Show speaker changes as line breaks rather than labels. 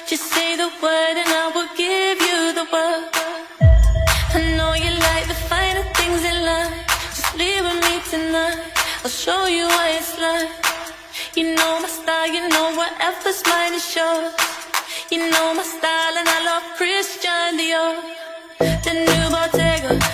Just say the word and I will give you the world. I know you like the finer things in life. Just leave with me tonight, I'll show you what it's like. You know my style, you know whatever's mine is yours. You know my style and I love Christian Dior. The new Bottega,